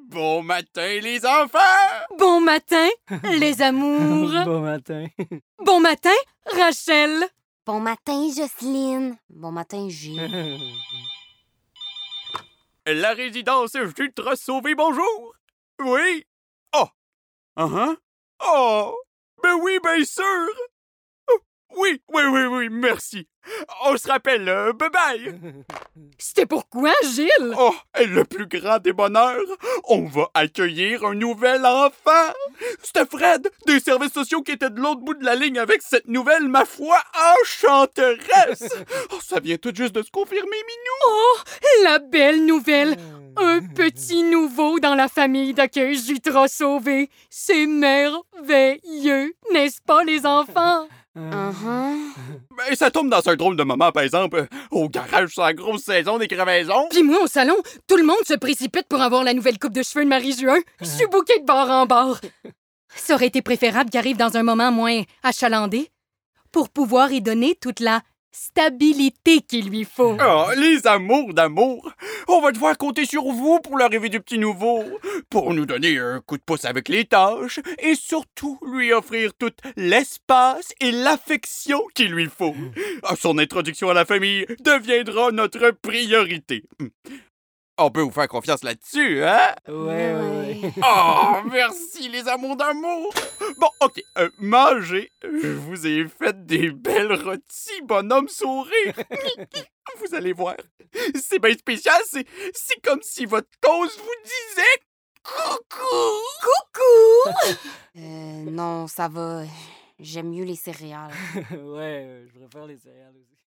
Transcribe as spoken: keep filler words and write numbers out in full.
Bon matin, les enfants! Bon matin, les amours! Bon matin. Bon matin, Rachel! Bon matin, Jocelyne. Bon matin, Gilles. La résidence Ultra Sauvé, bonjour! Oui? Oh! Uh-huh. Oh! Ben oui, bien sûr! Oh, oui, oui, oui, oui, merci. On se rappelle, euh, bye-bye! C'était pourquoi, Gilles? Oh, le plus grand des bonheurs, on va accueillir un nouvel enfant! C'était Fred, des services sociaux qui était de l'autre bout de la ligne avec cette nouvelle, ma foi, enchanteresse! Oh, ça vient tout juste de se confirmer, Minou! Oh, la belle nouvelle! Un petit nouveau dans la famille d'accueil Jutra Sauvé. C'est merveilleux, n'est-ce pas, les enfants? Uh-huh. Ben, ça tombe dans un drôle de moment, par exemple, au garage sur la grosse saison des crevaisons. Puis moi, au salon, tout le monde se précipite pour avoir la nouvelle coupe de cheveux de Marie-Juin. Je suis bouquée de bord en bord. Ça aurait été préférable qu'il arrive dans un moment moins achalandé pour pouvoir y donner toute la stabilité qu'il lui faut. Oh, les amours d'amour! On va devoir compter sur vous pour l'arrivée du petit nouveau, pour nous donner un coup de pouce avec les tâches et surtout lui offrir tout l'espace et l'affection qu'il lui faut. Son introduction à la famille deviendra notre priorité. On peut vous faire confiance là-dessus, hein? Ouais, ouais, ouais. Oh, merci les amours d'amour! Bon, OK, euh, mangez. Je vous ai fait des belles rôties, bonhomme sourire. Vous allez voir. C'est bien spécial, c'est, c'est comme si votre cause vous disait coucou! Coucou! Euh, non, ça va. J'aime mieux les céréales. Ouais, je préfère les céréales aussi.